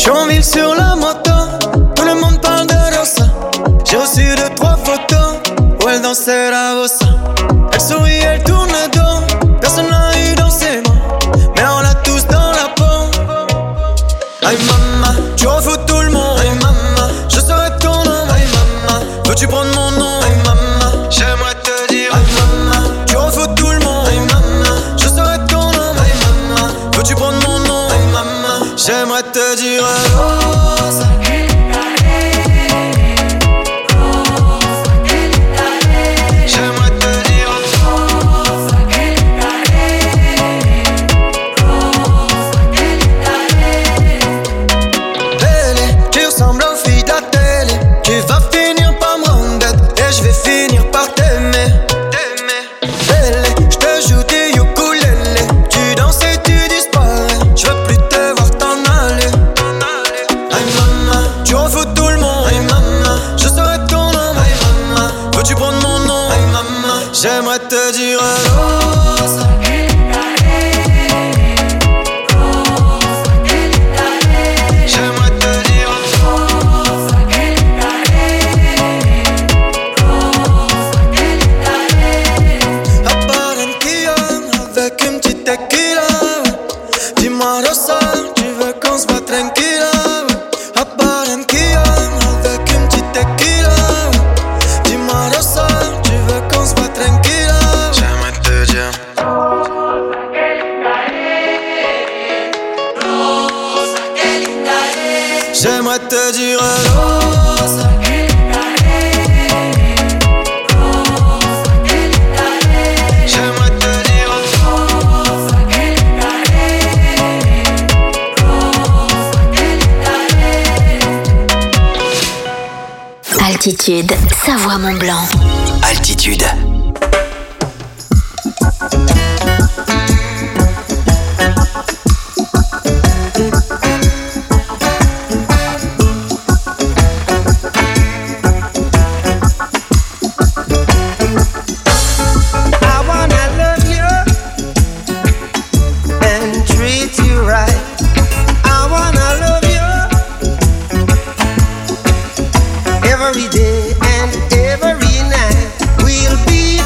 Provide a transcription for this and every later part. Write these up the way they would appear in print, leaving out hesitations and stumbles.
Chonville sur la moto, tout le monde parle de Rosa. J'ai reçu 2-3 photos où elle dansait la bossa. Elle sourit, elle tourne le dos, personne n'a eu dans ses mains, mais on l'a tous dans la peau. Aïe mama, tu refous tout le monde. Aïe mama, je serai ton homme. Aïe mama, veux-tu prendre mon nom? Aïe mama, j'aimerais te dire. Aïe mama, tu refous tout le monde. Aïe mama, je serai ton homme. Aïe mama, veux-tu prendre mon nom? Aïe mama, j'aimerais te dire. Rosa. J'aimerais te dire Rosa. J'aimerais te dire Rosa. À Barranquilla, avec une petite tequila. Dis-moi Rosa, tu veux qu'on se voit tranquilla. À Barranquilla, avec une petite tequila. Dis-moi Rosa, tu veux qu'on se voit tranquilla. J'aimerais te dire Rosa, que linda es. J'aimerais te dire Rosa. J'aimerais te dire Rosa, que linda es. Rosa, que linda es. Altitude, Savoie-Mont-Blanc. Altitude. Every day and every night we'll be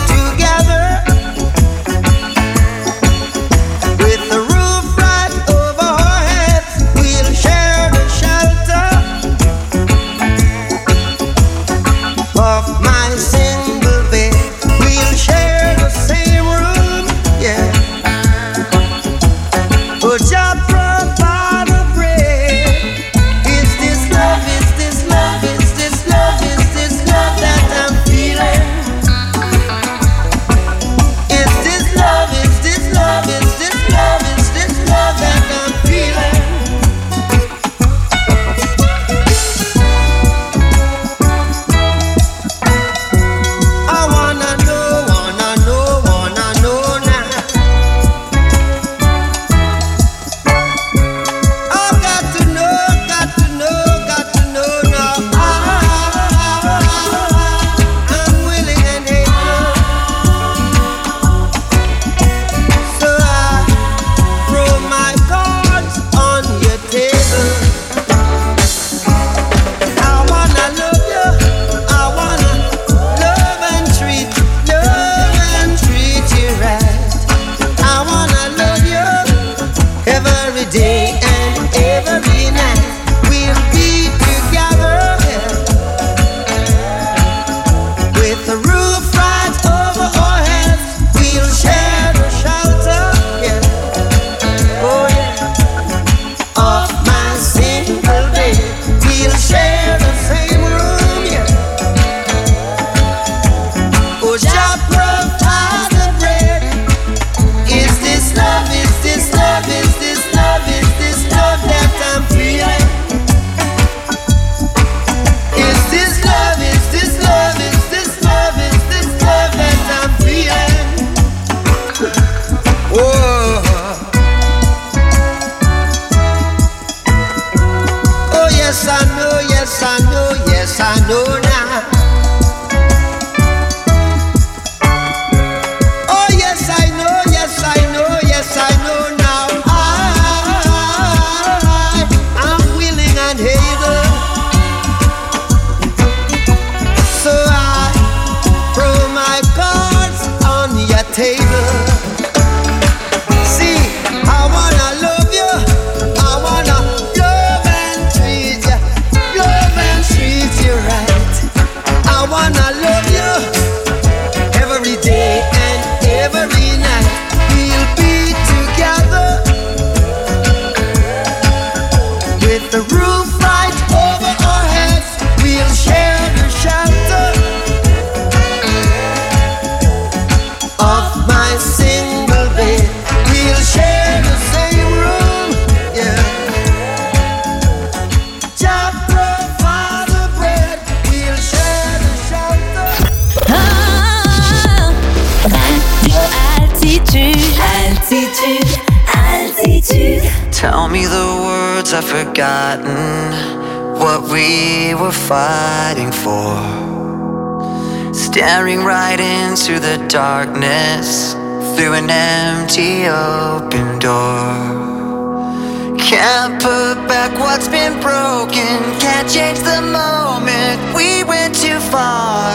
Altitude, altitude. Tell me the words I've forgotten, what we were fighting for. Staring right into the darkness, through an empty open door. Can't put back what's been broken, can't change the moment, we went too far.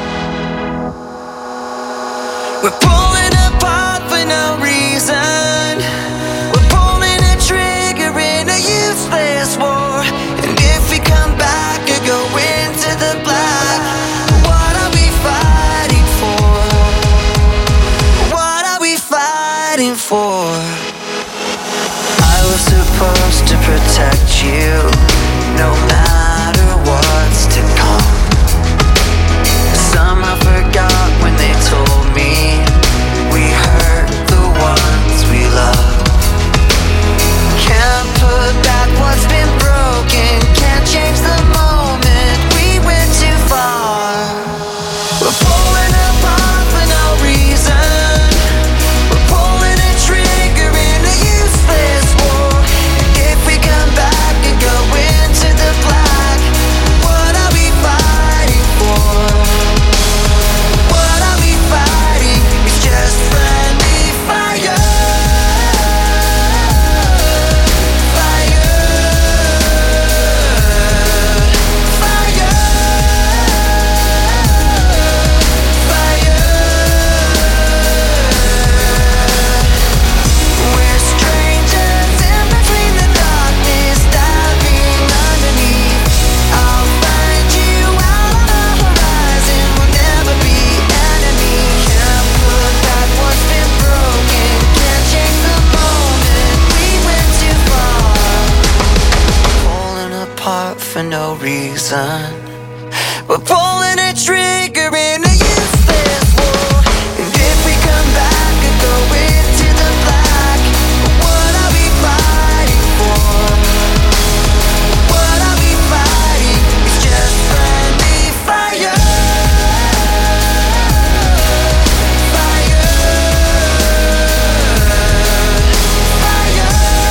We're pulling apart for no reason, we're pulling a trigger in a useless war. And if we come back or go into the black, what are we fighting for? What are we fighting for? I was supposed to protect you, no matter what's to come. Somehow forgot when they told me we hurt the ones we love. Can't put back what's been broken, can't change the moment, we went too far. We're pulling apart for no reason, we're pulling a trigger in a useless war. If we come back and go into the black, what are we fighting for? What are we fighting? It's just friendly fire. We're strangers in between the darkness, diving underneath. I'll find you out on the horizon, we'll never be enemies. Can't put back what's been broken, can't change the moment, we went too far. Pulling apart for no reason, we're pulling a trigger in a useless war. And if we come back and go into the black, what are we fighting for? What are we fighting? It's just friendly fire. Fire. Fire.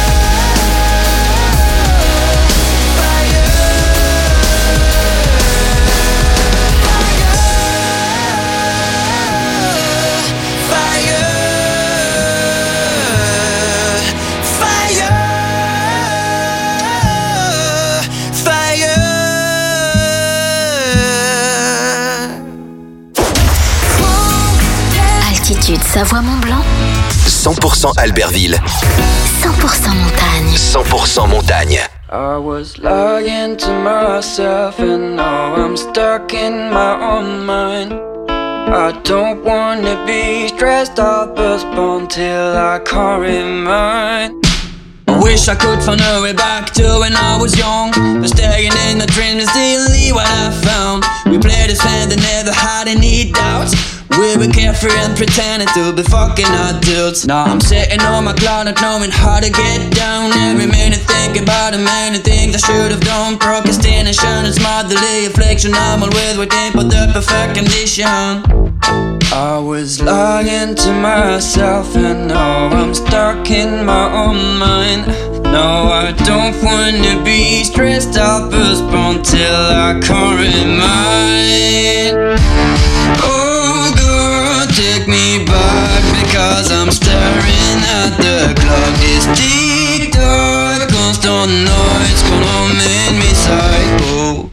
Altitude Savoie-Mont-Blanc, 100% Albertville, 100% montagne. 100% montagne. I was lying to myself and now I'm stuck in my own mind. I don't wanna be stressed out, postponed till I can't remind. I wish I could find a way back to when I was young, but staying in the dream is still what I found. We played as fans that never had any doubts. We were carefree and pretending to be fucking adults. Now I'm sitting on my cloud not knowing how to get down. Every minute thinking about the many things I should have done. Procrastination is motherly affliction. I'm always waiting for the perfect condition. I was lying to myself and now I'm stuck in my own mind. No, I don't wanna be stressed out, postponed till I can't remind. Oh girl, take me back because I'm staring at the clock. This tick-tock, constant noise gonna make me psycho.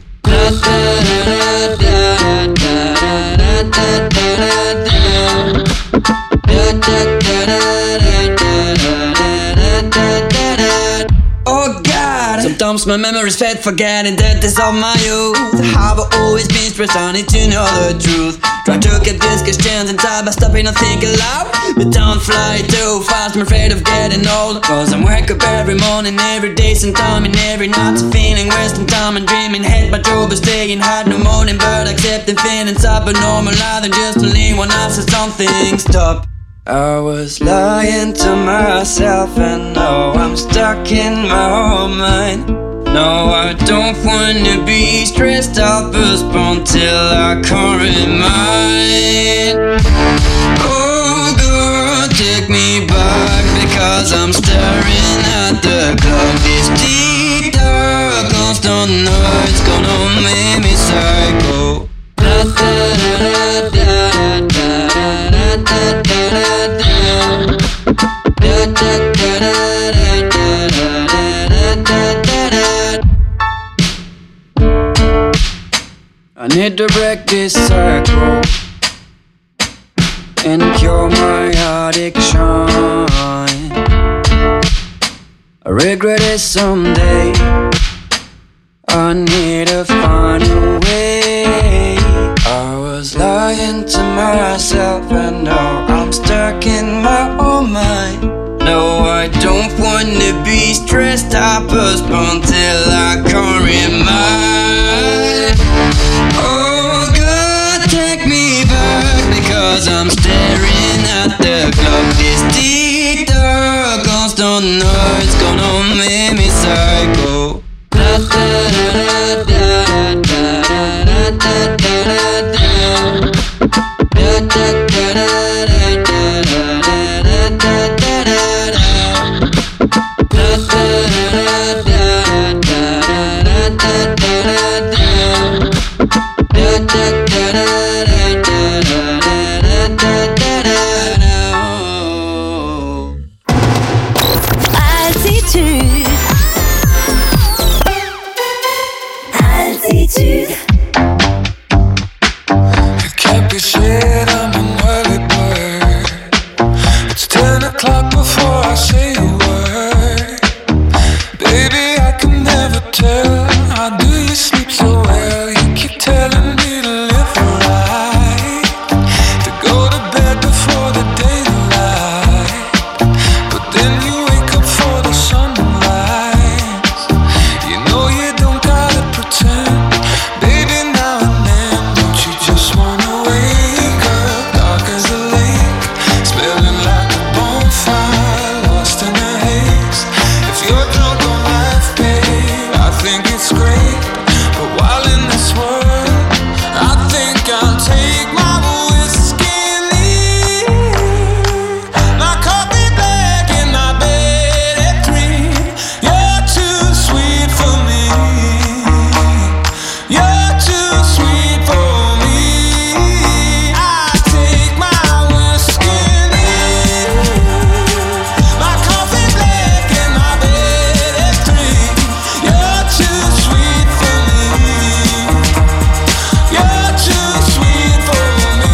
Oh God, sometimes my memories fade, forgetting that this all my youth. Have I always been stressed? I need to know the truth. Try to keep this chance in time by stopping and think aloud, but don't fly too fast. I'm afraid of getting old, cause I'm wake up every morning, every day, sometime and every night. So feeling wasting time and dreaming, head by trouble, staying hard no morning, but accepting feelings up and normalizing just to leave when I said something stop. I was lying to myself and now I'm stuck in my own mind. No, I don't wanna be stressed out, postponed till I can't remind. Oh girl, take me back because I'm staring at the clock. This tick-tock constant noise gonna make me psycho. I need to break this cycle and cure my addiction. I regret it someday. I need to find a way. I was lying to myself and now I'm stuck in my own mind. No, I don't wanna be stressed. I postpone till I can't remind. Oh God, take me back because I'm staring at the clock. This tick-tock constant noise gonna make me psycho. Altitude. It can't be said I'm an early bird. It's 10 o'clock before I say a word. Baby, I can never tell. How do you sleep so well? You keep telling me to live right, to go to bed before the daylight. But then you wake up for the sunrise. You know you don't gotta pretend. Baby, now and then, don't you just wanna wake up dark as a lake, smelling like a bonfire, lost in the haze. If you're drunk on life, babe, I think it's great. But while in this world, I think I'll take my whiskey and leave. My coffee black in my bed at 3. You're too sweet for me. You're too sweet for me. I take my whiskey and leave. My coffee black in my bed at 3. You're too sweet for me. You're too sweet for me.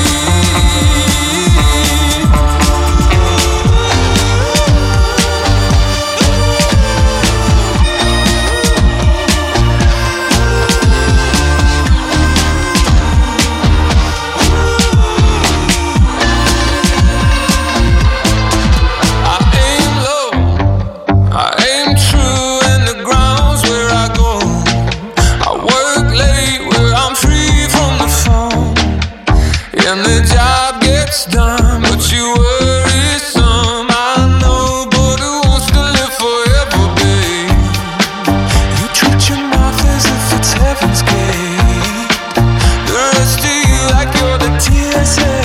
I aim low, I aim true, and the ground's where I go. I work late where I'm free from the phone, and the job gets done, but you worry some. I know, but who wants to live forever, babe? You treat your mouth as if it's heaven's gate. The rest of you like you're the TSA.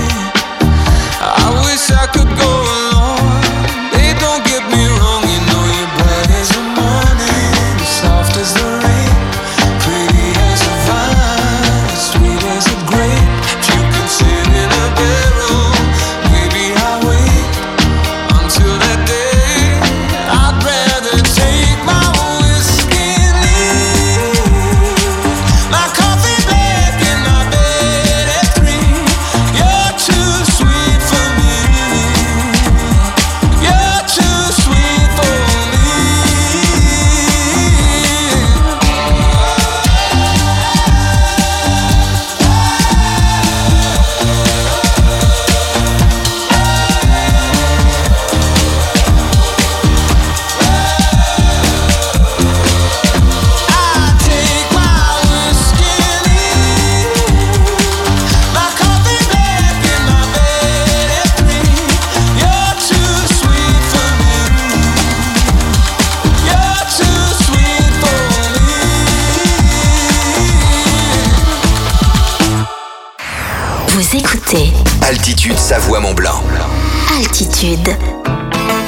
I wish I could go along. Hey, don't get me wrong, you know you're bright as the morning, soft as the rain, pretty as a vine, sweet as a grape. If you could sit in a barrel, maybe I'll wait until that day. I'd rather take my whiskey and leave. My coffee black in my bed at 3. You're too sweet for me. You're too sweet for me. I take my whiskey and leave. My coffee black in my bed at 3. You're too sweet for me. You're too sweet for me. Vous écoutez Altitude Savoie Mont Blanc. Altitude.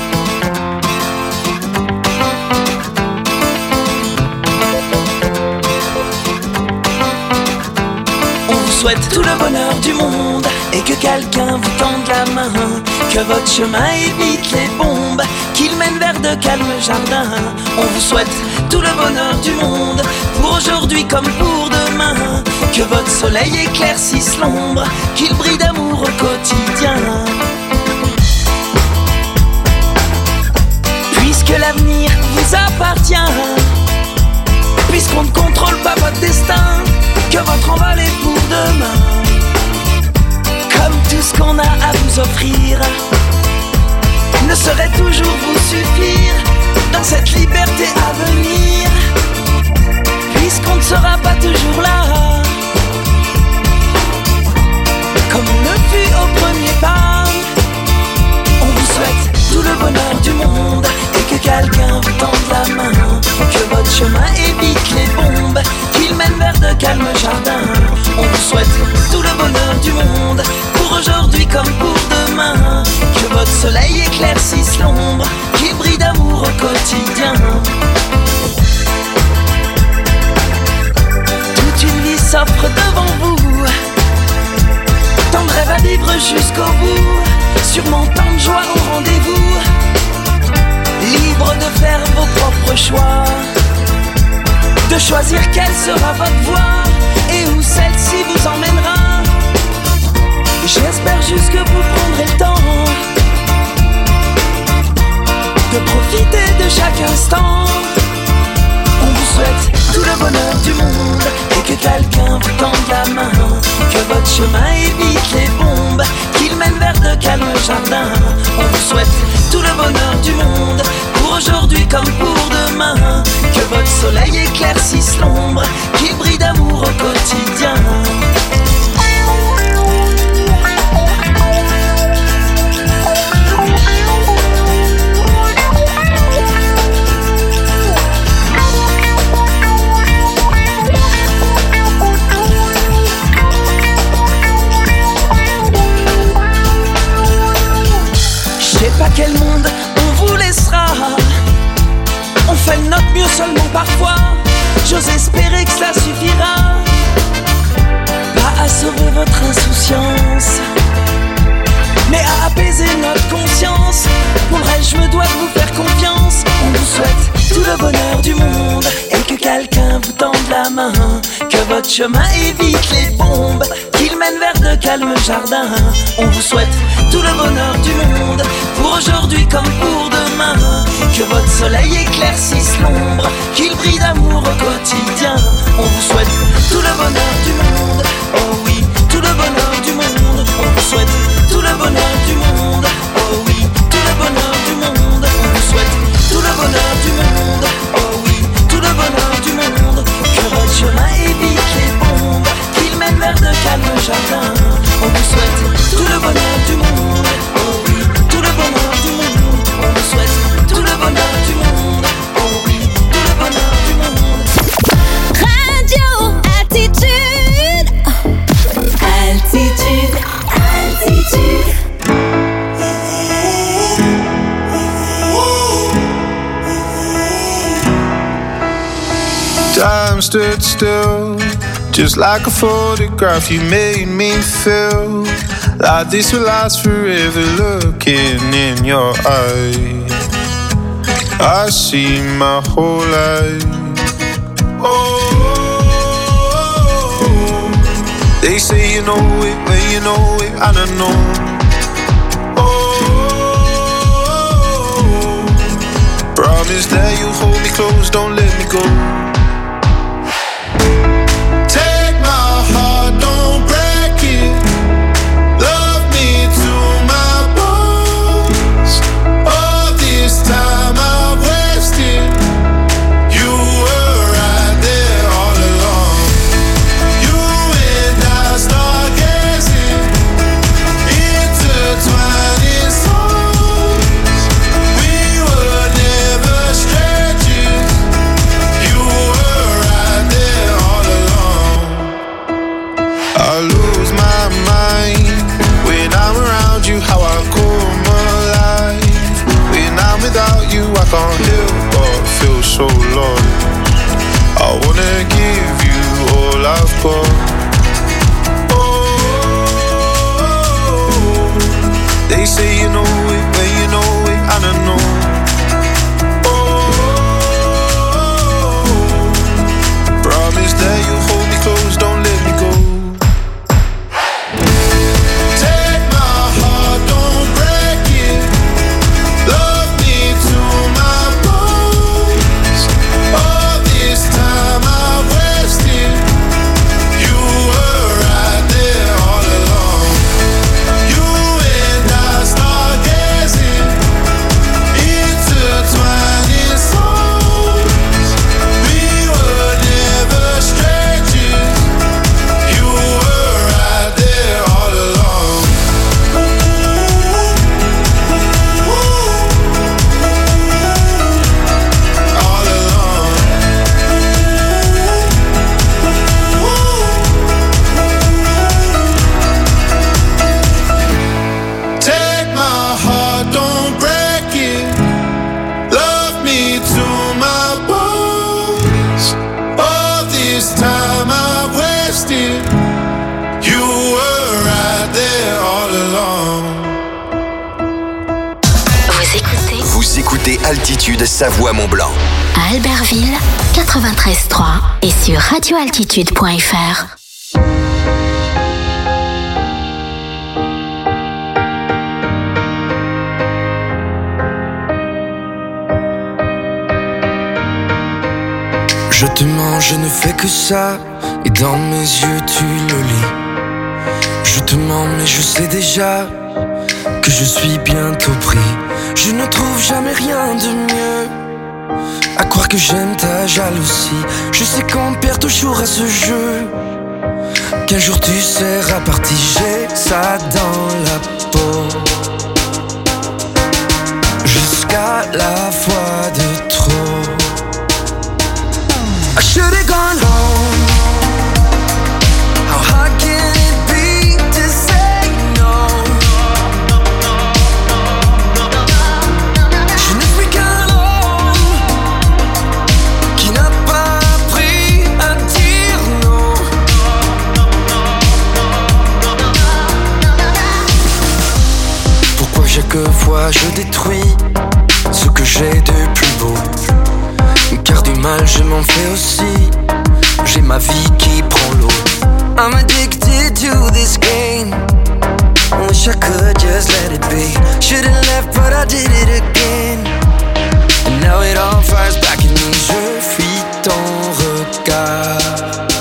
souhaite tout le bonheur du monde et que quelqu'un vous tende la main, que votre chemin évite les bombes, qu'il mène vers de calmes jardins. On vous souhaite tout le bonheur du monde, pour aujourd'hui comme pour demain, que votre soleil éclaircisse l'ombre, qu'il brille d'amour au quotidien. Puisque l'avenir vous appartient, puisqu'on ne contrôle pas votre destin, que votre envol est pour demain. Comme tout ce qu'on a à vous offrir ne saurait toujours vous suffire dans cette liberté à venir, puisqu'on ne sera pas toujours là, comme on le fut au premier pas. On vous souhaite tout le bonheur du monde et que quelqu'un vous tende la main, que votre chemin évite les bombes, qu'il mène vers de calmes jardins. On vous souhaite tout le bonheur du monde, pour aujourd'hui comme pour demain, que votre soleil éclaircisse l'ombre, qu'il brille d'amour au quotidien. Toute une vie s'offre devant vous, tant de rêves à vivre jusqu'au bout, sûrement tant de joie au rendez-vous, libre de faire vos propres choix, de choisir quelle sera votre voie et où celle-ci vous emmènera. J'espère juste que vous prendrez le temps de profiter de chaque instant. On vous souhaite tout le bonheur du monde et que quelqu'un vous tende la main, que votre chemin évite les bombes, qu'il mène vers de calmes jardins. On vous souhaite tout le bonheur du monde, pour aujourd'hui comme pour demain, que votre soleil éclaircisse l'ombre, qu'il brille d'amour au quotidien. Je sais pas quel monde on vous laissera, on fait de notre mieux seulement parfois. J'ose espérer que cela suffira, pas à sauver votre insouciance, mais à apaiser notre conscience. Pour le reste, je me dois de vous faire confiance. On vous souhaite tout le bonheur du monde et que quelqu'un vous tende la main, que votre chemin évite les bombes, qu'il mène vers de calmes jardins. On vous souhaite tout le bonheur du monde, pour aujourd'hui comme pour demain, que votre soleil éclaircisse l'ombre, qu'il brille d'amour au quotidien. On vous souhaite tout le bonheur du monde, oh oui, tout le bonheur du monde. On vous souhaite tout le bonheur du monde, oh oui, tout le bonheur du monde. On vous souhaite tout le bonheur du monde, oh oui, tout le bonheur du monde, que votre chemin évite les bombes, qu'il mène vers de calmes jardins. On vous souhaite tout le bonheur du monde, oh oui, tout le bonheur du monde. On vous souhaite tout le bonheur du monde, oh oui, tout le bonheur du monde. Radio Attitude. Altitude, altitude. Time stood still, just like a photograph. You made me feel like this will last forever. Looking in your eyes, I see my whole life. Oh, they say you know it when you know it, I don't know. Oh, promise that you hold me close, don't let me go. Take my heart, don't break it. Love me to my bones. All this time I've wasted. You were right there all along. You and I stargazing, intertwining souls. We were never strangers. You were right there all along. I lose my mind when I'm around you, how I come alive. When I'm without you, I can't help but feel so lost. I wanna give you all I've got. Oh, écoutez Altitude Savoie-Mont-Blanc. À Albertville, 93.3 et sur radioaltitude.fr. Je te mens, je ne fais que ça, et dans mes yeux tu le lis. Je te mens, mais je sais déjà que je suis bientôt pris. Je ne trouve jamais rien de mieux, à croire que j'aime ta jalousie. Je sais qu'on perd toujours à ce jeu, qu'un jour tu seras parti. J'ai ça dans la peau, jusqu'à la fois de trop. I should've gone home. How hard can it be to say no? Je ne suis qu'un homme qui n'a pas appris à dire non. Pourquoi chaque fois je détruis ce que j'ai de plus beau? Car du mal je m'en fais aussi. J'ai ma vie qui prend l'eau. I'm addicted to this game. Wish I could just let it be. Should've left but I did it again. And now it all fires back at me. Je fuis ton regard,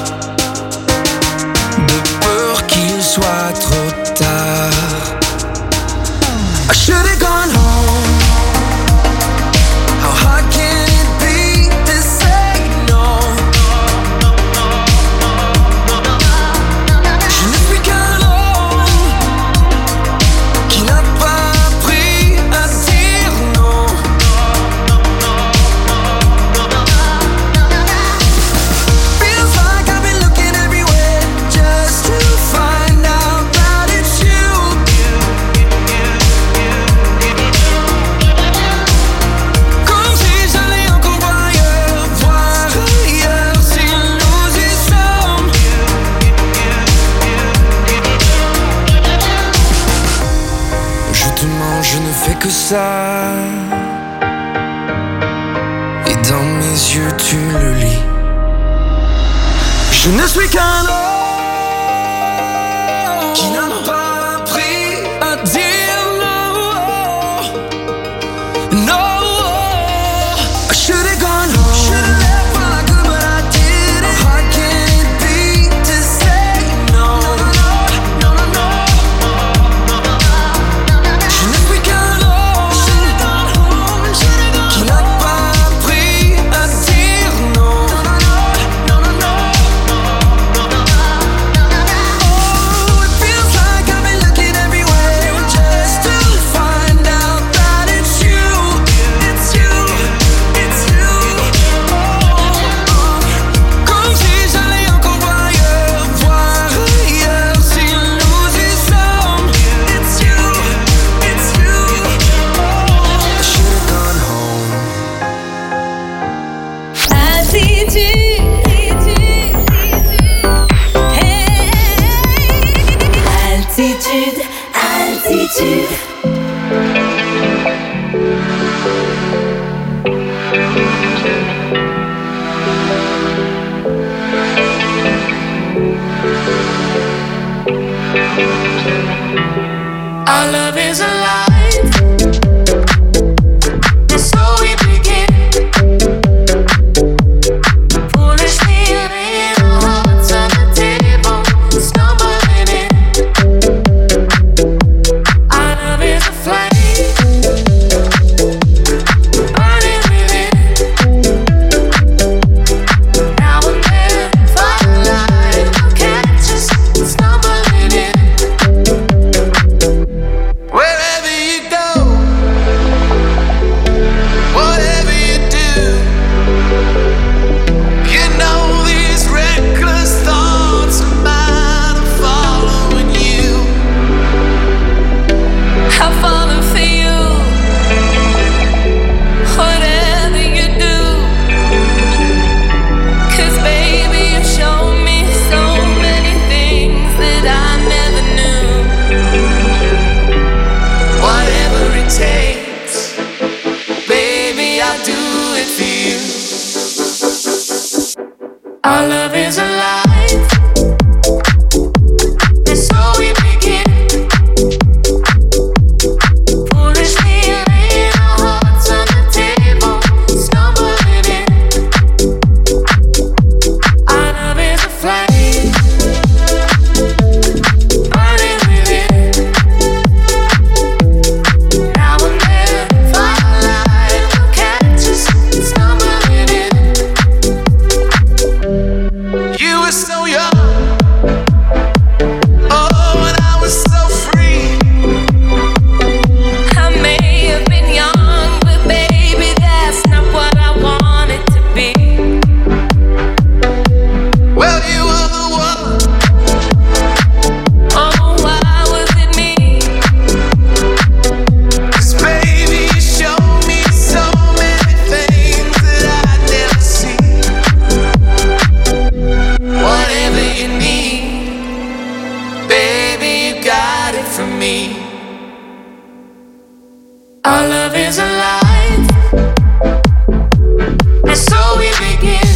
de peur qu'il soit trop tard. I should've gone home. How hard can it be to say no? Je ne suis qu'un homme qui n'a pas appris à dire non. Feels like I've been looking everywhere just to find out that it's you. Comme si j'allais encore voir ailleurs si nous y sommes. Je te mens, je ne fais que ça, et dans mes yeux tu le lis. Je ne suis qu'un homme qui n'a pas appris à dire non. No, I should've gone home. Should've left while I could, but I didn't. How hard can it be to say no? No, no, no. Je ne suis qu'un homme qui n'a pas appris à dire non. No, no, no. Oh, it feels like I've been looking everywhere just to find out that it's you. It's you, it's you. Comme si j'allais encore voir ailleurs si nous y sommes. It's you, it's you. I should've gone home. Altitude. Hey. Altitude, altitude. Our love is alive, and so we begin. Foolishly laying our hearts on the table, stumbling in. Our love is a flame, burning within. Now and then, firelight will catch us stumbling in. Wherever Our love is alive, and so we begin. Foolishly laying our hearts on the table, stumbling in. Our love is a flame, burning within. Now and then, firelight will catch us, stumbling in. You were so young, oh, and I was so free. I may have been young, but baby, that's not what I wanted to be. Well, you were the one. Oh, why was it me? 'Cause baby, you showed me so many things that I'd never see. Whatever you need, baby, you got it from me. Our love is alive, and so we begin.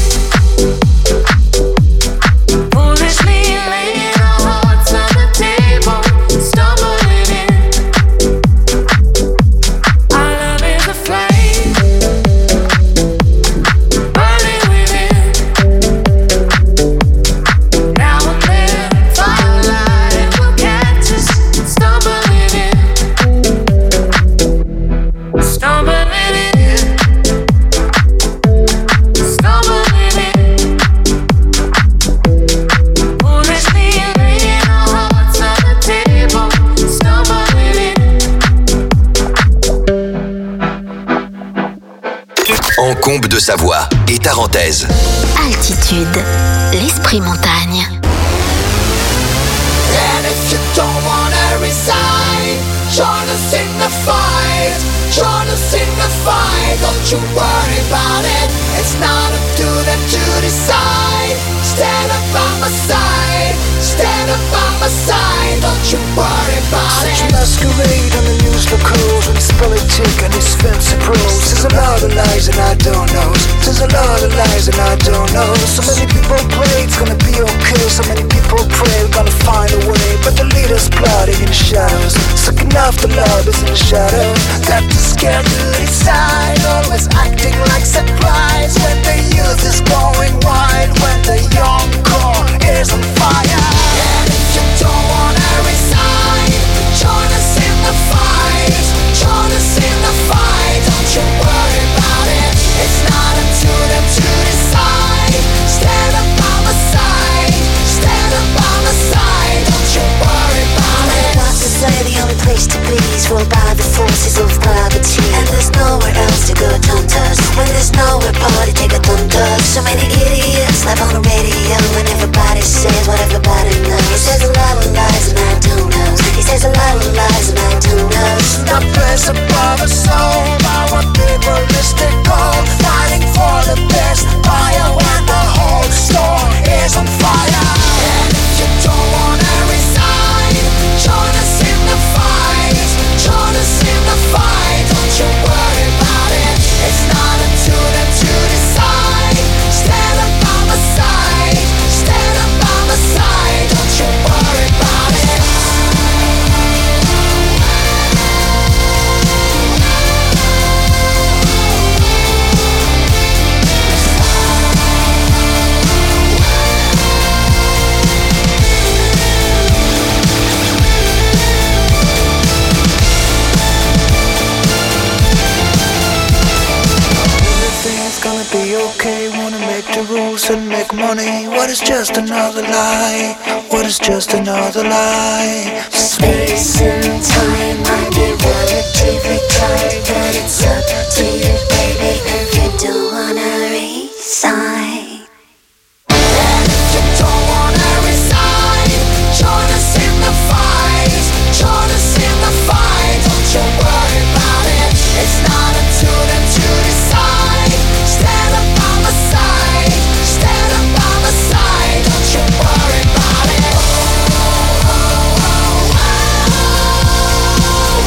Foolishly laying our hearts on the table, stumbling in. Our love is a flame, burning within. Now and then, firelight will catch us, stumbling in. Stumbling in. Stumbling in. Foolishly laying our hearts on the table, stumbling in. Encombe de Savoie et Tarentaise. Altitude, l'esprit montagne. And if you don't wanna resign, join us in the fight. Join us in the fight. Don't you worry about it. It's not up to them to decide. Stand up by my side. Stand up by my side. Don't you worry about Such it. masquerade on the news locals when it's politic and it's fancy pros. There's a lot of lies and I don't know. There's a lot of lies and I don't know. So many people pray it's gonna be okay. So many people pray we're gonna find a way. But the leaders plotting in the shadows, sucking off the lovers in the shadows. Got to scare you inside, always acting like surprise when the youth is going wild, when the young core is on fire. And if you don't wanna resign, join us in the fight. Join us in the fight. Don't you worry about it. It's not up to them to decide. Stand up by my side. Stand up by my side. Don't you worry about it. What's to say the only place to be is ruled by the forces of gravity. And there's nowhere else to go, tontas. When there's nowhere party, take a tontas. So many idiots live on the radio, and everybody says what everybody knows. He says a lot of lies and I don't know. He says a lot of lies and I don't know. The place above us all, our people is the goal, fighting for the best fire when the whole store is on fire. And if you don't wanna resign, join us in the fight. Join us in the fight. Don't you worry about it. It's not up to them to decide. Stand up by my side. Stand up by my side. Don't you worry about it. Everything's gonna be okay, wanna make the rules and make money. What is just another lie? What is just another lie? Space and time might be relatively tight, but it's up to you, baby, if you don't wanna resign. And if you don't wanna resign, join us in the fight. Join us in the fight. Don't you worry about it. It's not up to them to decide. Stand up by my side. Stand up by my side. Don't you worry about it. Oh, oh, oh, oh.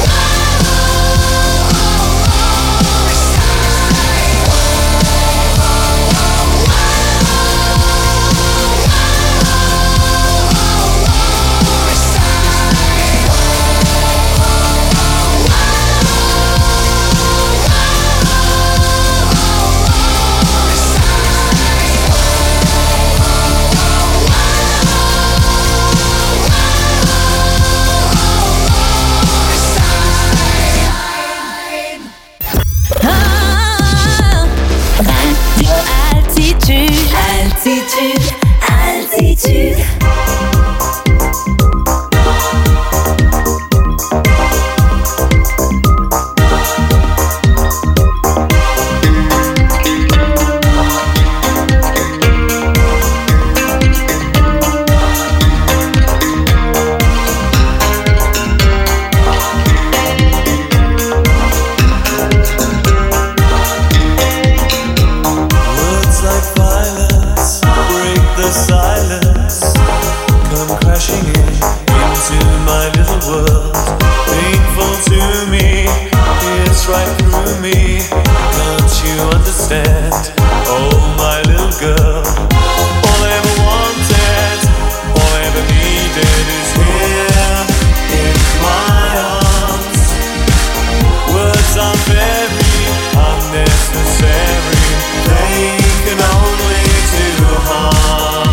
unnecessary. They can only do harm.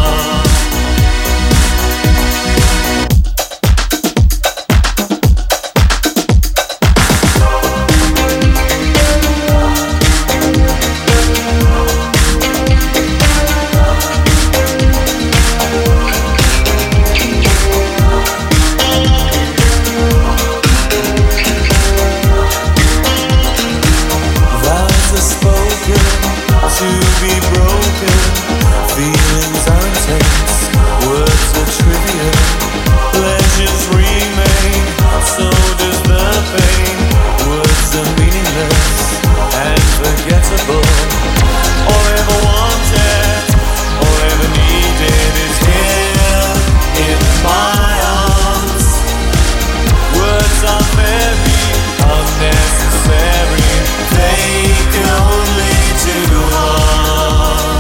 To be broken, feelings are intense, words are trivial, pleasures remain, so does the pain. Words are meaningless and forgettable. All I ever wanted, all I ever needed is here in my arms. Words are very unnecessary, they can only do harm.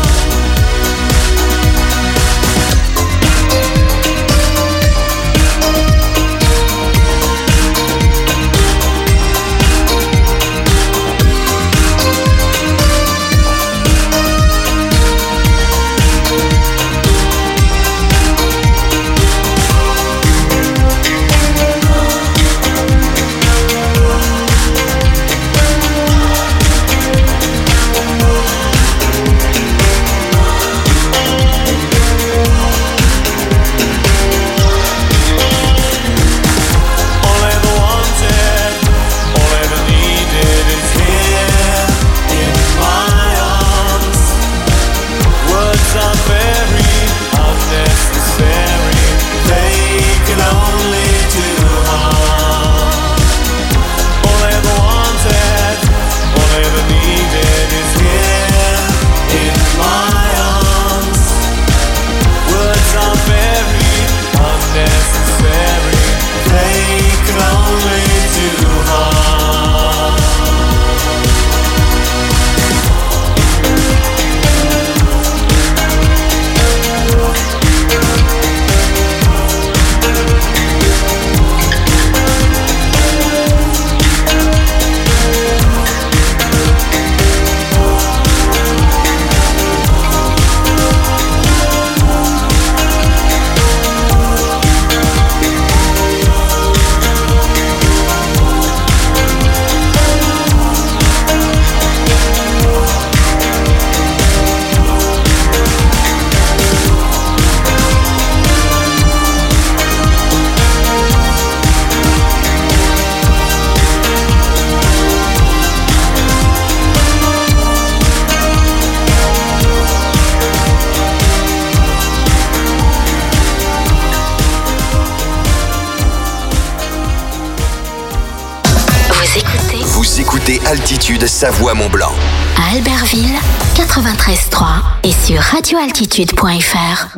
Vous écoutez Altitude Savoie-Mont-Blanc. À Albertville, 93.3 et sur radioaltitude.fr.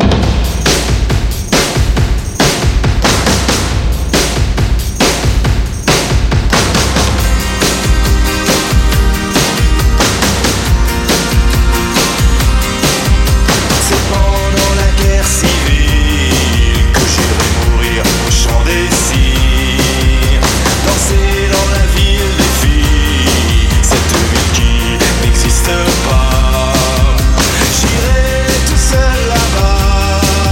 J'irai tout seul là-bas.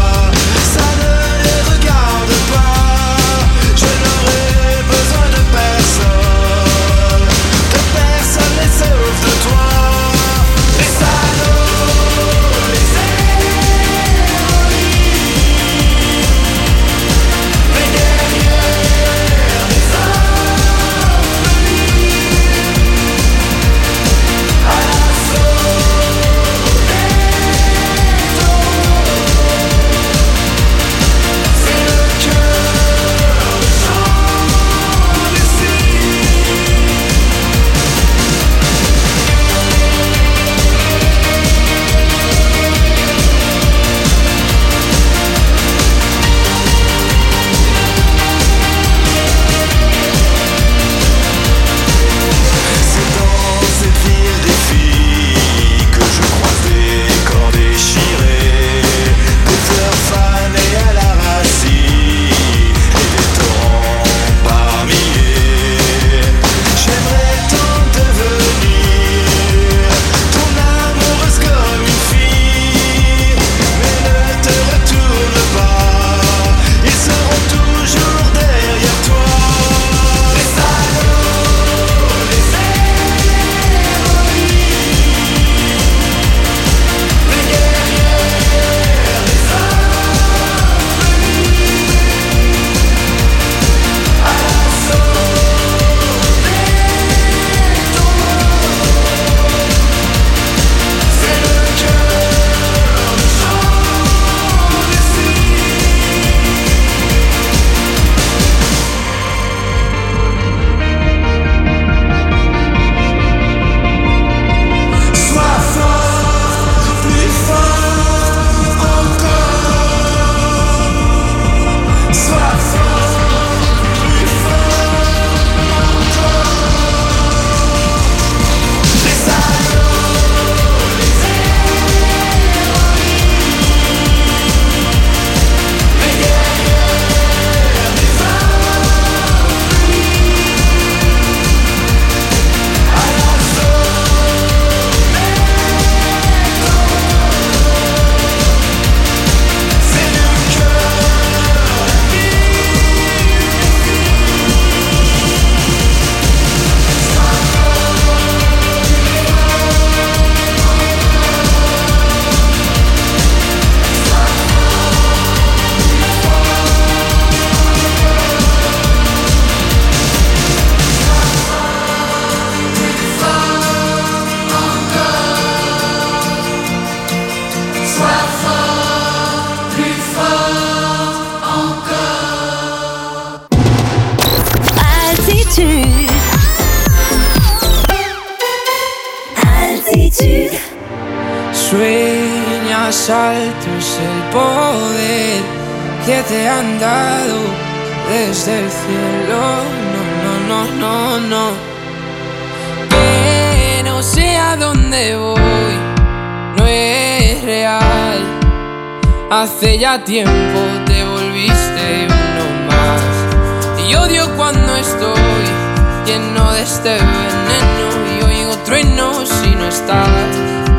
Sueñas alto es el poder que te han dado desde el cielo. No. Que no sé a dónde voy, no es real. Hace ya tiempo te volviste uno más. Y odio cuando estoy lleno de este veneno y oigo truenos si no estás.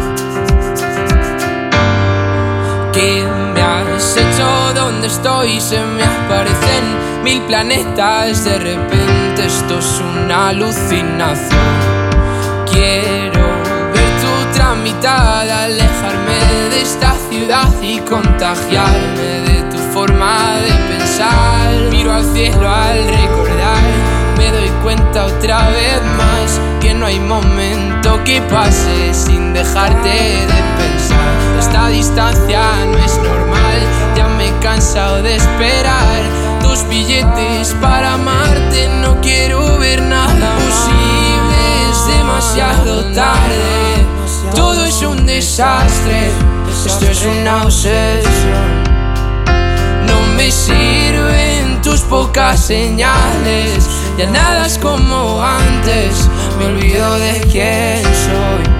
¿Qué me has hecho? ¿Dónde estoy? Se me aparecen 1000 planetas. De repente esto es una alucinación. Quiero ver tu tramitada, alejarme de esta ciudad y contagiarme de tu forma de pensar. Miro al cielo al recordar, me doy cuenta otra vez más que no hay momento que pase sin dejarte de pensar. Esta distancia no es normal, ya me he cansado de esperar. 2 billetes para amarte, no quiero ver nada posible, es demasiado tarde. Todo es un desastre, esto es una obsesión. No me sirven tus pocas señales, ya nada es como antes, me olvido de quién soy.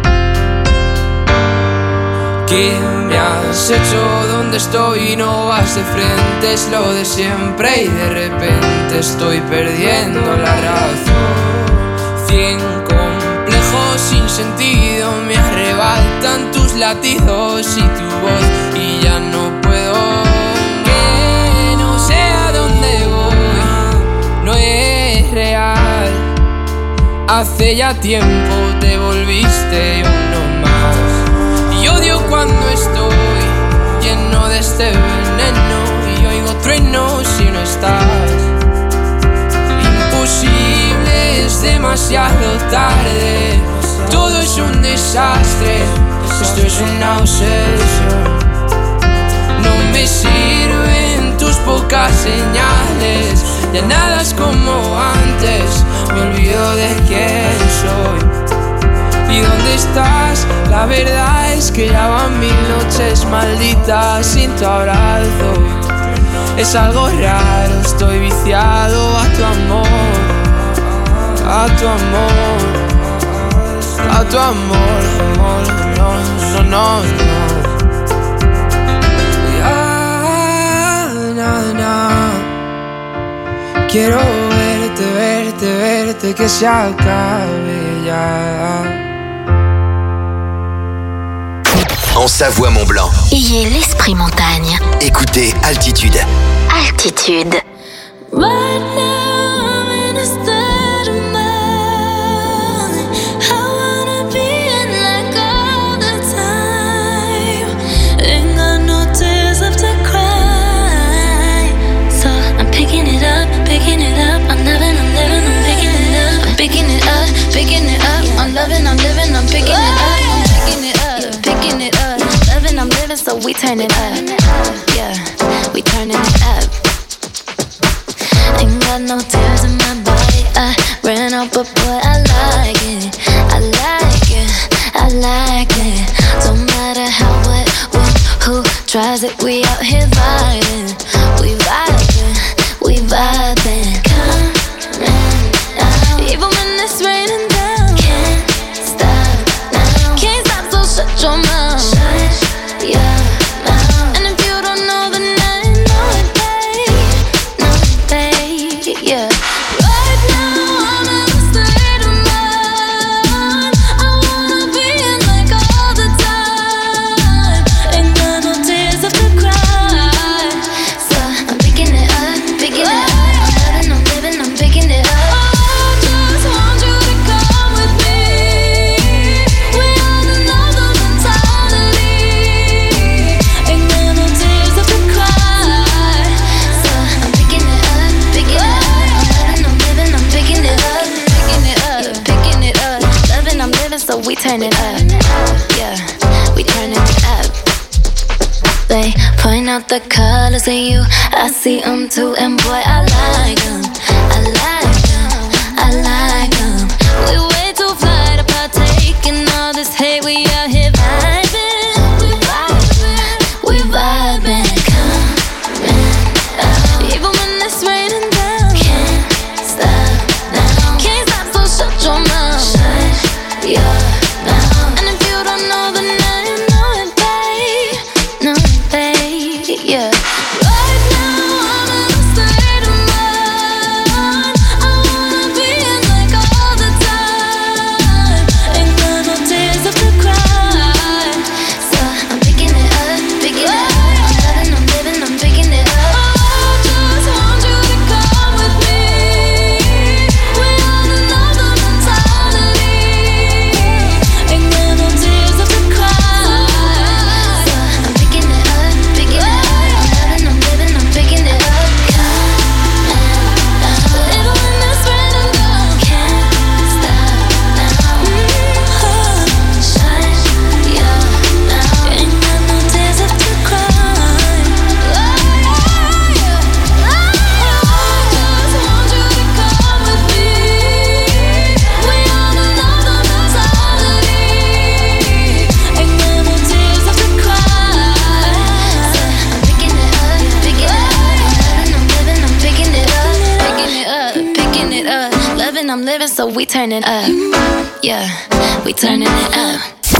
¿Qué me has hecho? ¿Dónde estoy? No vas de frente, es lo de siempre y de repente estoy perdiendo la razón. 100 complejos sin sentido me arrebatan tus latidos y tu voz y ya no puedo. Que no sé a dónde voy, no es real. Hace ya tiempo te volviste uno más. Y odio cuando estoy lleno de este veneno y oigo truenos si no estás. Imposible, es demasiado tarde. Todo es un desastre, esto es una obsesión. No me sirven tus pocas señales, ya nada es como antes, me olvido de quién soy. ¿Y dónde estás? La verdad es que ya van 1000 noches malditas sin tu abrazo. Es algo raro, estoy viciado a tu amor, a tu amor, a tu amor, amor, no. Quiero verte, que se acabe ya. En Savoie-Mont-Blanc. Ayez l'esprit montagne. Écoutez Altitude. Altitude. Right now I'm in a state of mind. I wanna be in like all the time. Ain't got no tears left to cry. So I'm picking it up. I'm living, I'm picking it up. I'm picking it up. I'm loving, I'm living, I'm picking it up. I'm picking it up. Loving, I'm living, so we turn it up. Yeah, we turning it up. Ain't got no tears in my body. I ran out, but boy, I like it. I like it, I like it. Don't matter how, what, when, who tries it. We out here vibing. We vibing, we vibing. Coming out. Even when it's raining down. Can't stop now. Can't stop, so shut your mouth. Shut your mouth. And if you don't know, then I know it, babe. Know it, babe, yeah. Right now I'm in a state of mind. I wanna be in like all the time. Ain't got no tears left to cry. So I'm picking it up, picking it up. I'm living, I'm picking it up. I just want you to come with me. We on another mentality. Ain't got no tears left to cry. So I'm picking it up, picking it up. I'm living, I'm picking it up, picking it up, yeah, picking it up. Loving, I'm living, so we turn it up. Yeah, we turning it up. They point out the colors in you, I see them too, and boy, I like them. I like them, I like them. We way too fly to partake in all this hate, we out here vibing. living, so we turning up. Yeah, we turning it up.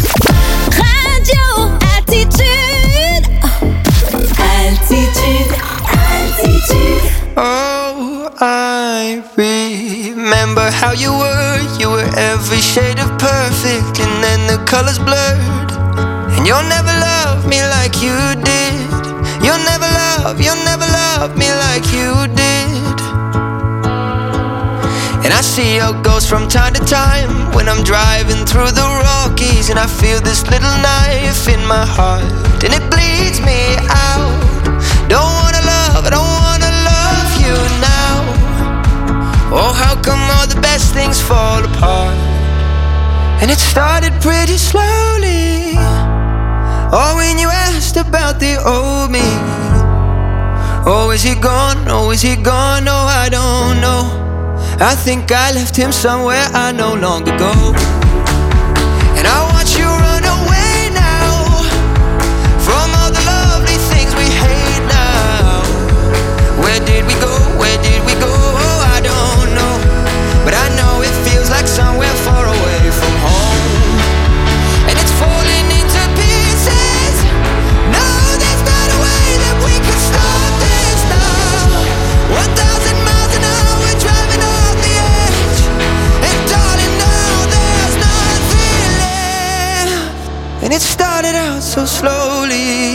Radio Altitude. Altitude, altitude. Oh, I remember how you were every shade of perfect, and then the colors blurred. And you'll never love me like you did. You'll never love me like you did. And I see your ghost from time to time when I'm driving through the Rockies, and I feel this little knife in my heart, and it bleeds me out. Don't wanna love you now. Oh, how come all the best things fall apart? And it started pretty slowly. Oh, when you asked about the old me. Oh, is he gone? Oh, is he gone? Oh, I don't know. I think I left him somewhere I know long ago. And I watch you run away now from all the lovely things we hate now. Where did we go? Where did we go? Oh, I don't know. But I know it feels like somewhere far away from home. And it's falling into pieces. No, there's not a way that we can stop this now. 1,000 miles an hour, we're driving off the edge. And darling, now there's nothing left. And it started out so slowly.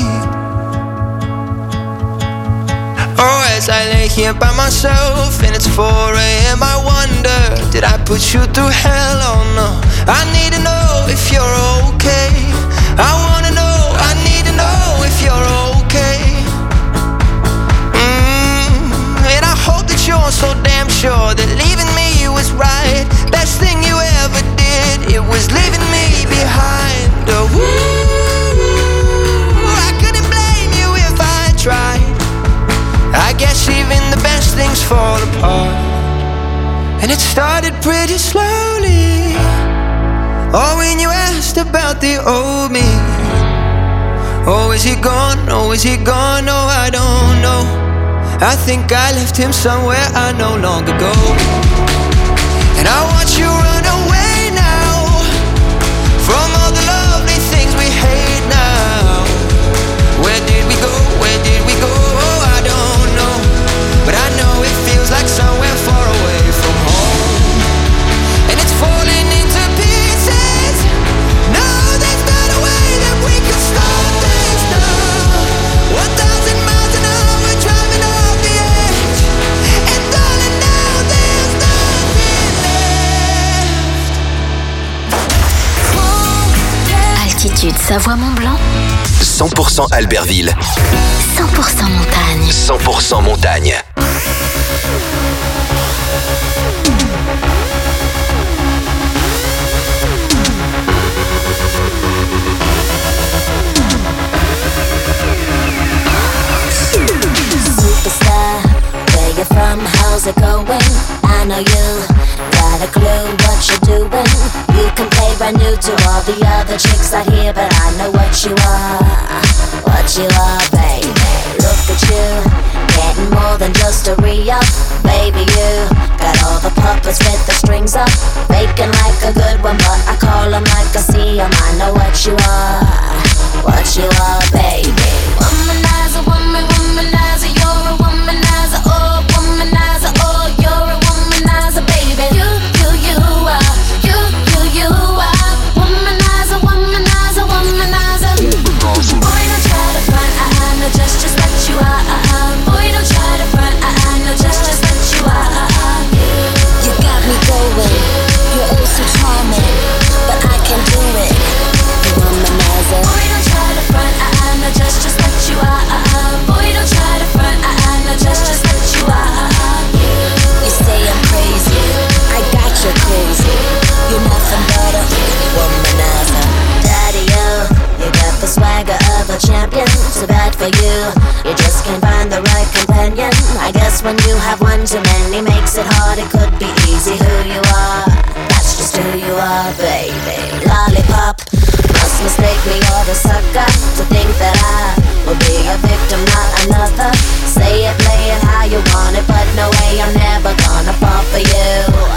Oh, as I lay here by myself and it's 4 a.m. I wonder, did I put you through hell? Oh no, I need to know if you're okay. I wanna know, I need to know if you're okay. And I hope that you're so damn sure that leaving me was right. Best thing you ever did, it was leaving me behind. Oh, I couldn't blame you if I tried. I guess even the best things fall apart. And it started pretty slowly. Oh, when you asked about the old me. Oh, is he gone? Oh, is he gone? Oh, I don't know. I think I left him somewhere I know long ago. And I watch you run away now from all the lovely things we hate now. Where did we go? Where did we go? Oh, I don't know. But I know it feels like somewhere far away from home. And it's falling into pieces. No, there's not a way that we can stop this now. 1,000 miles an hour, we're driving off the edge. And darling, now there's nothing left. Altitude Savoie-Mont-Blanc. 100% Albertville. 100% montagne. 100% montagne. Superstar, where you from? How's it going? I know you got a clue what you're doing. You can play brand new to all the other chicks out here, but I know what you are, baby. Look at you, getting more than just a re-up. Baby, you got all the puppets with the strings up, faking like a good one, but I call them like I see them. I know what you are, baby. Womanizer, womanizer, you're a womanizer, oh, womanizer, oh, you're a womanizer, baby. You are, you are, womanizer, womanizer, womanizer. Boy, don't try to front, no, just let you are. Boy, don't try to front, no, just let you are. You got me going, you're oh so charming, but I can do it. Womanizer. Boy, don't try to front, no, just let you are. Boy, don't try to front, no, just let you are. You say I'm crazy, I got you crazy. You're nothing but a womanizer. Daddy, you got the swagger of a champion. So bad for you, you just can't find the right companion. I guess when you have one too many makes it hard. It could be easy who you are. That's just who you are, baby. Lollipop, must mistake me or the sucker to think that I will be a victim, not another. Say it, play it how you want it, but no way I'm never gonna fall for you.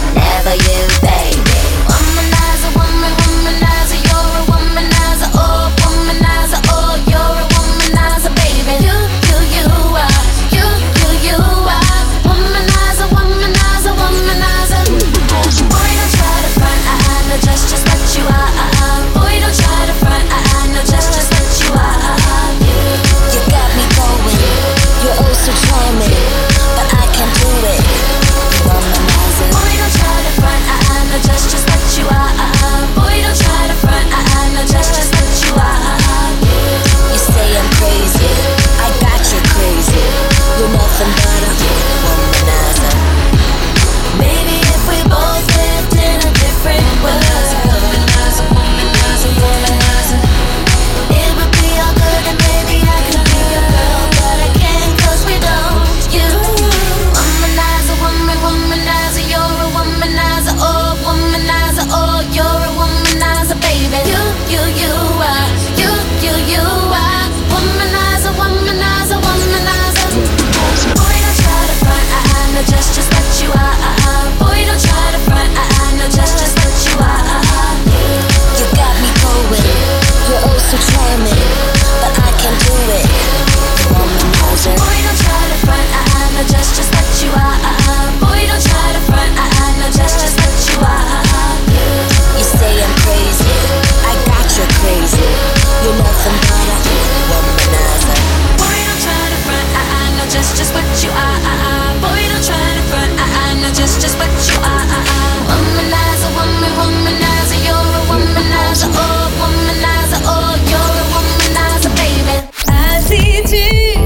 never you, baby. Womanizer, womanizer, you're a womanizer, oh, womanizer, oh, you're a womanizer, baby. You are, you are. Womanizer, womanizer, womanizer. Boy, don't try to front, no, just what you are. Boy, don't try to front, no, just what you are. You got me going, you're oh so charming, but I can't do it. Womanizer. Boy, don't try to front, no, just what you are. Boy, don't try to front, no, just what you are. You say I'm crazy, I got you crazy. You're nothing but a womanizer. Maybe if we both lived in a different world, womanizer, womanizer, womanizer, it would be all good and maybe I could be your girl, but I can't 'cause we don't. You womanizer, womanizer, you're a womanizer, oh, womanizer, oh, you're a womanizer, baby. You are, you are. Womanizer, womanizer, womanizer. Boy, don't try to front, no, just what you are. Boy, don't try to front, no, just what you are. You got me going, you're oh so charming, but I can't do it. Womanizer. Boy, don't try to front, no, just what you are. Boy, don't try to front, no, just what you are. You say I'm crazy, I got you crazy. You're nothing but a womanizer. Boy, don't try to front, no, just what you are. Boy, don't try to front, no, just what you are. Womanizer, womanizer, you're a womanizer, oh, womanizer, oh, you're a womanizer, baby. Attitude,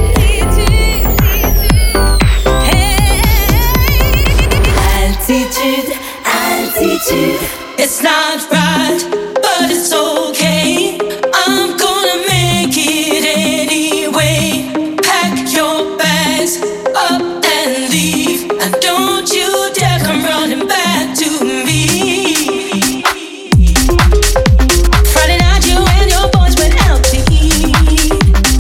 attitude. It's not right, but it's okay. I'm gonna make it anyway. Pack your bags up and leave, and don't you dare come running back to me. Friday night you and your boys went out to eat.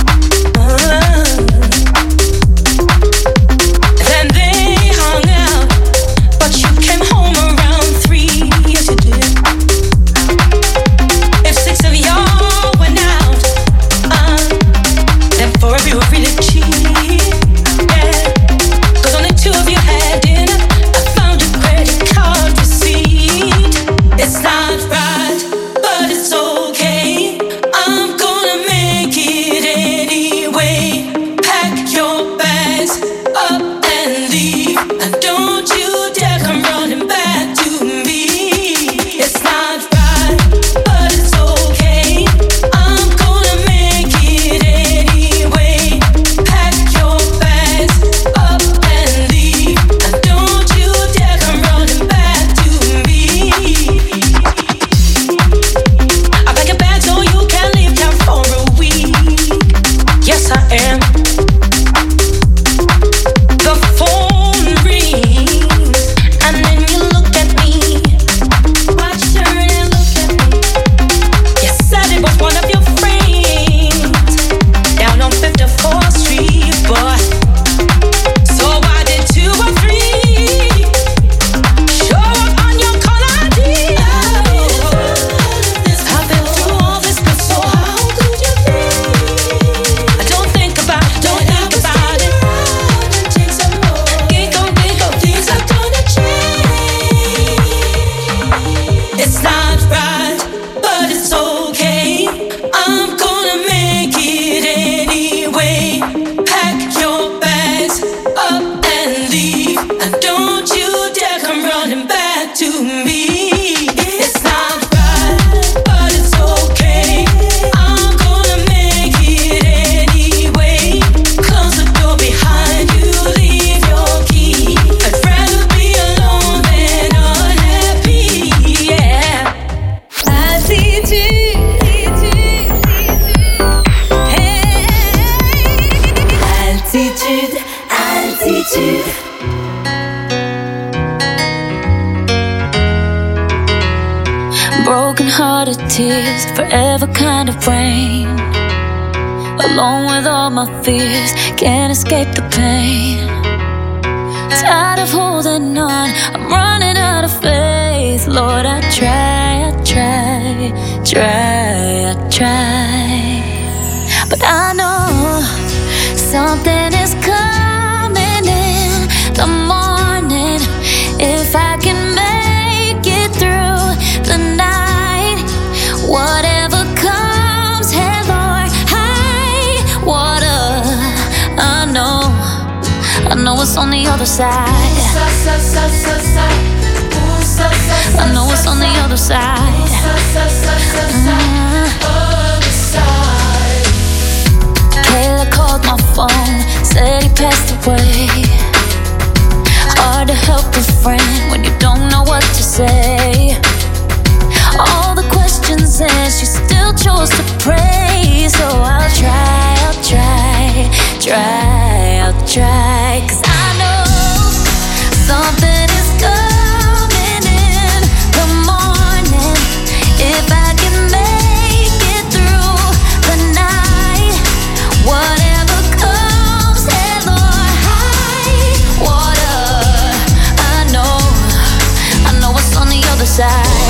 Then they hung out, but you came home around 3. Yes you did. If 6 of y'all went out, then 4 of you were really cheap. Yeah, 'cause only 2 of you had dinner. I found a credit card receipt. It's not right, but it's okay. I'm gonna make it anyway. Pack your bags up and leave, and don't you dare come running back to me. It's not right, but it's okay. I'm gonna make it anyway. Pack your bags up and leave, and don't you dare come running back to me. I pack a bag so you can leave town for a week. Yes, I am. The phone rings, and then you look at me. Watch, turn and look at me. You said it was one of your friends down on 54th Street, boy. So why did 2 or 3 show up on your call ID? I've been through all this before. How could you be? Don't think about it. Think of things are gonna change. It's not right, but it's okay. I'm gonna make it anyway. Pack your bags up and leave, and don't you dare come running back to me. It's not right, but it's okay. I'm gonna make it anyway. Close the door behind you, leave your key. I'd rather be alone than unhappy, yeah. Attitude, attitude. Broken hearted tears, forever kind of rain. Alone with all my fears, can't escape the pain. tired of holding on. I'm running out of faith. Lord, I try, but I know something is coming in the morning. If I can make it through the night, whatever comes, hey Lord, high water. I know it's on the other side. I know it's on the other side. Kayla called my phone, said he passed away. Hard to help a friend when you don't know what to say. All the questions and she still chose to pray. So I'll try, 'cause I know something is coming in the morning. If I can make it through the night, whatever comes, hey Lord, high water. I know it's on the other side.